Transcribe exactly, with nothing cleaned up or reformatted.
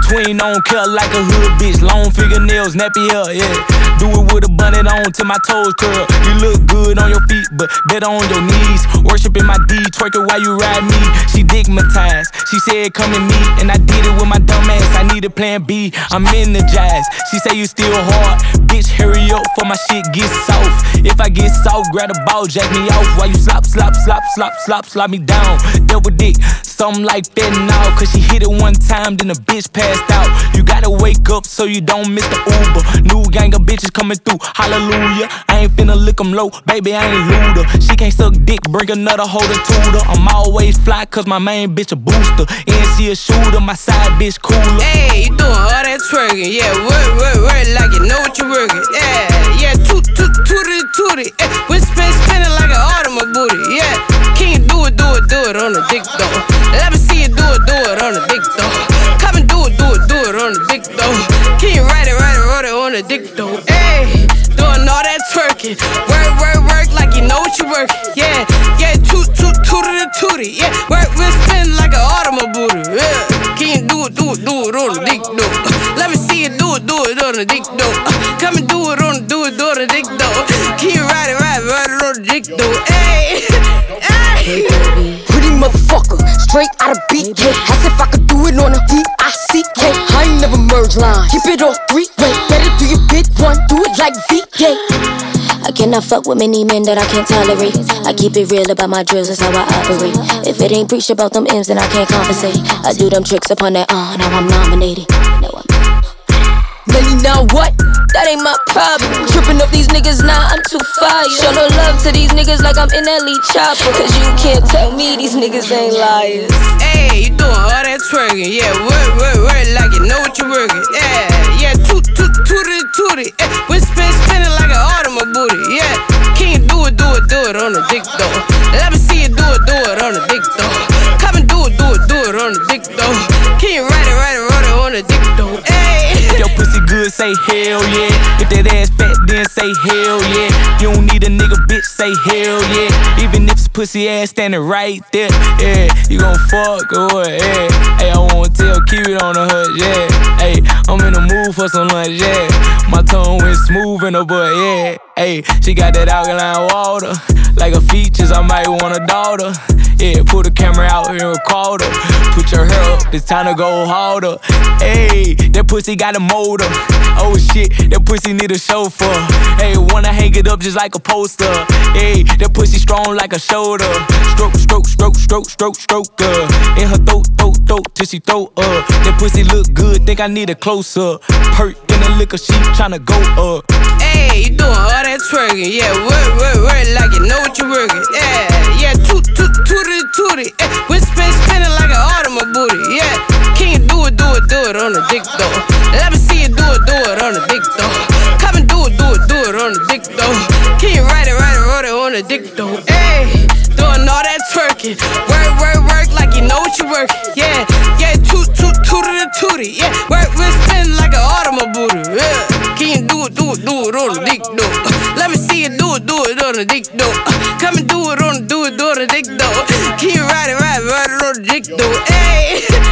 tween, don't care like a hood bitch. Long fingernails, nappy hair, yeah. Do it with a bonnet on till my toes curl. You look good on your feet, but better on your knees. Worshiping my D, twerking while you ride me. She digmatized, she said come and meet, and I did it with my dumb ass. I need a plan B, I'm energized. She say you still hard, bitch hurry up for my shit get soft. If I get soft, grab a ball, jack me off while you slop, slop, slop, slop, slop, slop me down. Double dick, something like that now. Cause she hit it one time, then the bitch passed out. You gotta wake up so you don't miss the Uber. New gang of bitches coming through, hallelujah. I ain't finna lick them low, baby, I ain't looter. She can't suck dick, bring another holder to her. I'm always fly cause my main bitch a booster. And she a shooter, my side bitch cooler. Hey, you doing all that twerking, yeah, work, work, work like you know what you're working. Yeah, yeah, toot, toot, tooty, tooty. Yeah, we spin, spinning like an automobile, yeah. Can you do it, do it, do it on the dick though? Let me see you do it, do it on the dick though. Come and do it, do it, do it on the dick though. Can you ride it, ride it, ride it on the dick though? Hey, doing all that twerking, work, work, work like you know what you working. Yeah, yeah, toot, toot, tooty, tooty. Yeah, work, we spin like an automobile. Yeah, can you do it, do it, do it on the dick though? Let me see you do it, do it on the dick though. Come and do it on, do it, do it on the dick though. Can you ride it, ride it, ride it on the dick though? Hey, hey. Pretty motherfucker, straight out of B K. As if I could do it on a D I C K. I ain't never merge line. Keep it all three way. Better do your bit one, do it like V K. I cannot fuck with many men that I can't tolerate. I keep it real about my drills, that's how I operate. If it ain't preached about them M's, then I can't compensate. I do them tricks upon that, uh, now I'm nominated. No, I'm Nelly, now what? That ain't my problem. Tripping up these niggas, nah, I'm too fire. Show no love to these niggas like I'm in Ellie Chopper. Cause you can't tell me these niggas ain't liars. Hey, you doing all that twerking, yeah, work, work, work like you know what you're working. Yeah, yeah, toot, toot, tooty, tooty. Yeah, we spin, spinning like an automobile. Yeah, can you do it, do it, do it on the dick though? Let me see you do it, do it on the dick though. Come and do it, do it, do it on the dick though. Can you ride it, ride it, ride it on the dick though? Hey. If your pussy good, say hell yeah. If that ass fat, then say hell yeah. You don't need a nigga, bitch, say hell yeah. Even if it's pussy ass standing right there, yeah, you gon' fuck or what, yeah. Hey, I wanna tell, keep it on the hush, yeah. Hey, I'm in the mood for some lunch, yeah. My tongue went smooth in her butt, yeah. Hey, she got that alkaline water. Like her features, I might want a daughter. Yeah, pull the camera out and record her. Put your hair up, it's time to go harder. Hey, that pussy got a motor. Oh shit, that pussy need a chauffeur. Hey, wanna hang it up just like a poster. Hey, that pussy strong like a shoulder. Stroke, stroke, stroke, stroke, stroke, stroke, uh. In her throat, throat, throat, till she throw up. That pussy look good, think I need a close-up. Perk in the liquor, she tryna go up. Hey, you doing all that twerking, yeah, work, work, work like you know what you're working. Yeah, yeah, toot, toot, tooty, tooty. Yeah, we spin, spinning like an automobile. Yeah, can you do it, do it, do it on the dick though? Let me see you do it, do it on the dick though. Come and do it, do it, do it on the dick though. Can you ride it, ride it, ride it on the dick though? Hey, doing all that twerking, work, work, work like you know what you're working. Yeah, yeah, toot, toot, tooty, tooty. Yeah, work, we spin like an automobile. Yeah, can you do it, do it, do it on the dick though? Let me see you do it, do it on the dick though. Come and do it on, do it, do it on the dick though. Can you ride it, ride it, ride it on the dick though? Hey.